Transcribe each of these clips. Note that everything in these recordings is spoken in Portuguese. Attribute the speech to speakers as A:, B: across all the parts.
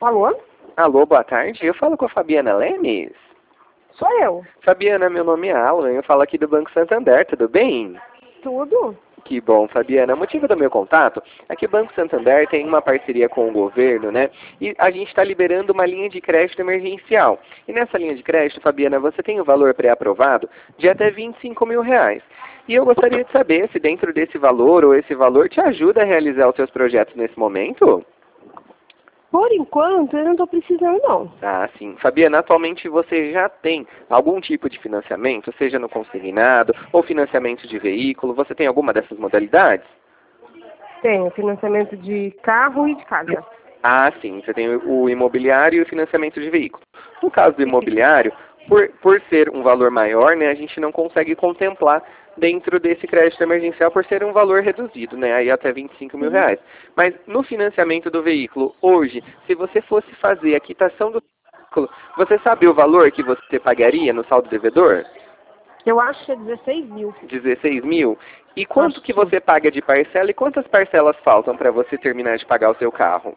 A: Alô?
B: Alô, boa tarde. Eu falo com a Fabiana Lemes.
A: Sou eu.
B: Fabiana, meu nome é Alan. Eu falo aqui do Banco Santander, tudo bem?
A: Tudo?
B: Que bom, Fabiana. O motivo do meu contato é que o Banco Santander tem uma parceria com o governo, né? E a gente está liberando uma linha de crédito emergencial. E nessa linha de crédito, Fabiana, você tem o valor pré-aprovado de até R$ 25.000. E eu gostaria de saber se dentro desse valor ou esse valor te ajuda a realizar os seus projetos nesse momento?
A: Por enquanto, eu não estou precisando, não.
B: Ah, sim. Fabiana, atualmente você já tem algum tipo de financiamento, seja no consignado ou financiamento de veículo? Você tem alguma dessas modalidades?
A: Tenho financiamento de carro e de casa.
B: Ah, sim. Você tem o imobiliário e o financiamento de veículo. No caso do imobiliário, por ser um valor maior, né, a gente não consegue contemplar dentro desse crédito emergencial por ser um valor reduzido, né, aí até R$ 25.000. Mas no financiamento do veículo, hoje, se você fosse fazer a quitação do veículo, você sabe o valor que você pagaria no saldo devedor?
A: Eu acho que é 16 mil.
B: 16 mil? E quanto
A: Acho
B: que
A: que sim.
B: você paga de parcela e quantas parcelas faltam para você terminar de pagar o seu carro?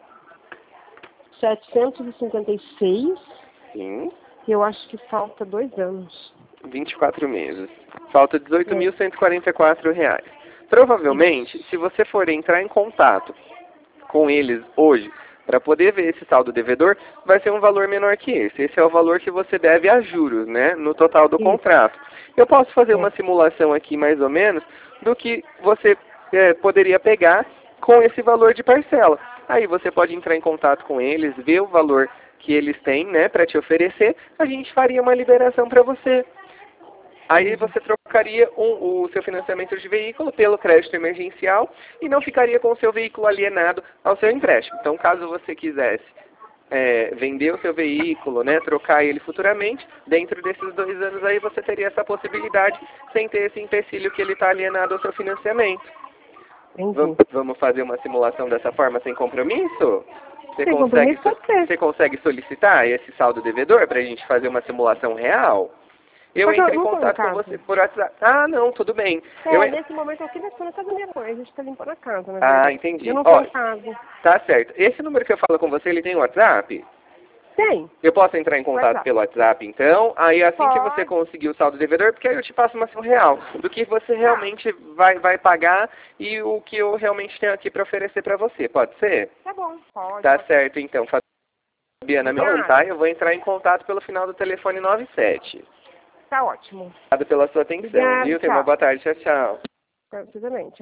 A: 756.
B: Sim.
A: E eu acho que falta 2 anos.
B: 24 meses. Falta R$
A: É.
B: 18.144. Provavelmente, se você for entrar em contato com eles hoje, para poder ver esse saldo devedor, vai ser um valor menor que esse. Esse é o valor que você deve a juros, né, no total do
A: Isso.
B: contrato. Eu posso fazer
A: É.
B: uma simulação aqui, mais ou menos, do que você poderia pegar com esse valor de parcela. Aí você pode entrar em contato com eles, ver o valor que eles têm, né, para te oferecer, a gente faria uma liberação para você. Aí você trocaria o seu financiamento de veículo pelo crédito emergencial e não ficaria com o seu veículo alienado ao seu empréstimo. Então, caso você quisesse vender o seu veículo, né, trocar ele futuramente, dentro desses 2 anos aí você teria essa possibilidade sem ter esse empecilho que ele está alienado ao seu financiamento.
A: Entendi.
B: Vamos fazer uma simulação dessa forma sem compromisso?
A: Sem compromisso, pode ser.
B: Você consegue solicitar esse saldo devedor para a gente fazer uma simulação real? Eu
A: Mas eu
B: entro em
A: não estou em
B: contato com
A: casa.
B: você por WhatsApp. Ah, não, tudo bem.
A: Nesse momento aqui na casa da minha mãe. A gente está limpando a casa, na
B: Ah,
A: verdade.
B: entendi.
A: Eu não estou
B: Ó,
A: em casa.
B: tá certo. Esse número que eu falo com você, ele tem WhatsApp?
A: Tem.
B: Eu posso entrar em contato
A: WhatsApp.
B: pelo WhatsApp, então? Aí assim que você
A: Pode.
B: conseguir o saldo devedor, porque aí eu te passo uma ação real do que você realmente vai pagar e o que eu realmente tenho aqui para oferecer para você. Pode ser?
A: Tá bom. Pode.
B: Tá certo, então. Fabiana, meu nome,
A: Obrigada.
B: tá? Eu vou entrar em contato pelo final do telefone 97.
A: Tá ótimo.
B: Obrigado pela sua atenção,
A: Obrigada,
B: viu? Tenha uma
A: tchau.
B: boa tarde. Tchau, tchau.
A: Pra você também. Tchau.